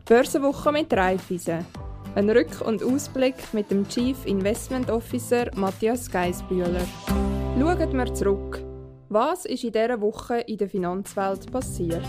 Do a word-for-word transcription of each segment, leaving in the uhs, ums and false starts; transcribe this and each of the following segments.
Börsenwoche mit Raiffeisen. Ein Rück- und Ausblick mit dem Chief Investment Officer Matthias Geissbühler. Schauen wir zurück. Was ist in dieser Woche in der Finanzwelt passiert?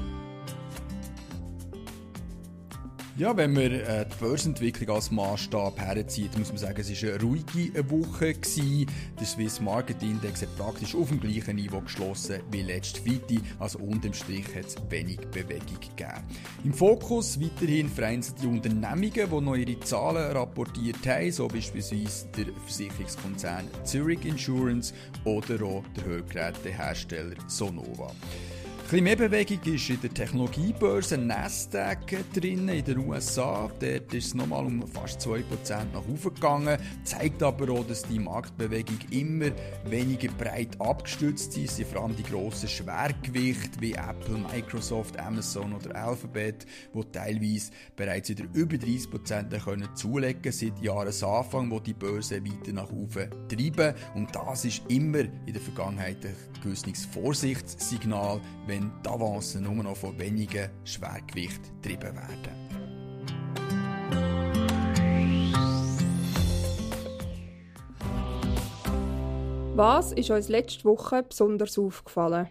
Ja, wenn man äh, die Börsenentwicklung als Massstab herzieht, muss man sagen, es war eine ruhige Woche gewesen. Der Swiss Market Index hat praktisch auf dem gleichen Niveau geschlossen wie letzte Freitag, also unterm Strich hat es wenig Bewegung gegeben. Im Fokus weiterhin vereinzelte Unternehmungen, die noch ihre Zahlen rapportiert haben, so beispielsweise der Versicherungskonzern Zurich Insurance oder auch der Hörgerätehersteller Sonova. Ein bisschen mehr Bewegung ist in der Technologiebörse Nasdaq drin in den U S A. Dort ist es nochmal um fast zwei Prozent nach oben gegangen. Zeigt aber auch, dass die Marktbewegung immer weniger breit abgestützt ist. Es sind vor allem die grossen Schwergewichte wie Apple, Microsoft, Amazon oder Alphabet, die teilweise bereits wieder über dreißig Prozent können zulegen seit Jahresanfang, wo die Börse weiter nach oben treiben. Und das ist immer in der Vergangenheit ein gewisses Vorsichtssignal, wenn die Avancen nur noch von wenigen Schwergewichten getrieben werden. Was ist uns letzte Woche besonders aufgefallen?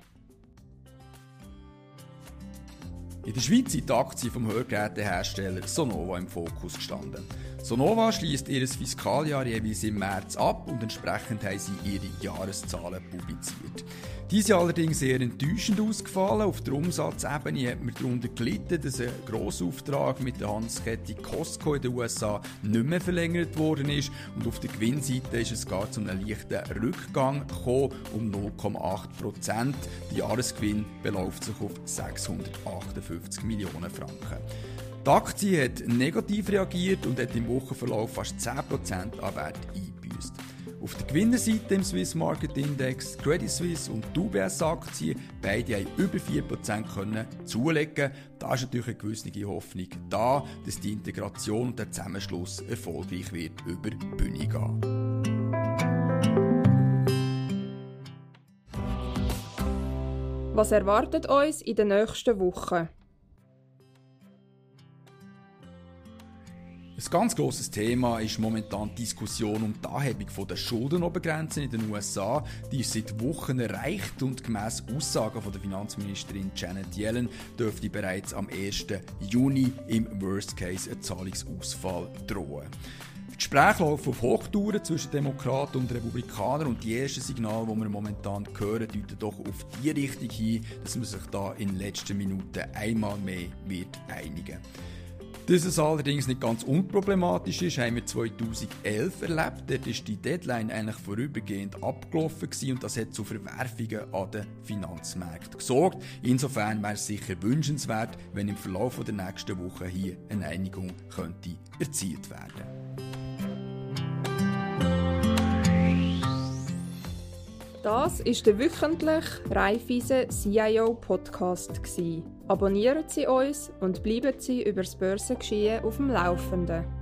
In der Schweiz sind die Aktien vom Hörgerätehersteller Sonova im Fokus gestanden. Sonova schliesst ihr Fiskaljahr jeweils im März ab und entsprechend haben sie ihre Jahreszahlen publiziert. Diese allerdings sehr enttäuschend ausgefallen. Auf der Umsatzebene hat man darunter gelitten, dass ein Grossauftrag mit der Handelskette Costco in den U S A nicht mehr verlängert worden ist. Und auf der Gewinnseite ist es gar zu einem leichten Rückgang gekommen, um null Komma acht Prozent. Der Jahresgewinn beläuft sich auf sechshundertachtundfünfzig Millionen Franken. Die Aktie hat negativ reagiert und hat im Wochenverlauf fast zehn Prozent an Wert eingebüßt. Auf der Gewinnerseite im Swiss Market Index, Credit Suisse und die U B S-Aktien, beide haben über vier Prozent können zulegen. Da ist natürlich eine gewisse Hoffnung da, dass die Integration und der Zusammenschluss erfolgreich wird über die Bühne gehen. Was erwartet uns in den nächsten Wochen? Ein ganz grosses Thema ist momentan die Diskussion um die Anhebung der Schuldenobergrenzen in den U S A. Die ist seit Wochen erreicht und gemäss Aussagen von der Finanzministerin Janet Yellen dürfte bereits am ersten Juni im Worst Case ein Zahlungsausfall drohen. Die Gespräche laufen auf Hochtouren zwischen Demokraten und Republikanern und die ersten Signale, die wir momentan hören, deuten doch auf die Richtung hin, dass man sich da in den letzten Minuten einmal mehr wird einigen. Dass es allerdings nicht ganz unproblematisch ist, haben wir zweitausendelf erlebt. Dort ist die Deadline eigentlich vorübergehend abgelaufen gewesen und das hat zu Verwerfungen an den Finanzmärkten gesorgt. Insofern wäre es sicher wünschenswert, wenn im Verlauf der nächsten Woche hier eine Einigung könnte erzielt werden. Das war der wöchentliche Raiffeisen C I O Podcast. Abonnieren Sie uns und bleiben Sie über das Börsengeschehen auf dem Laufenden.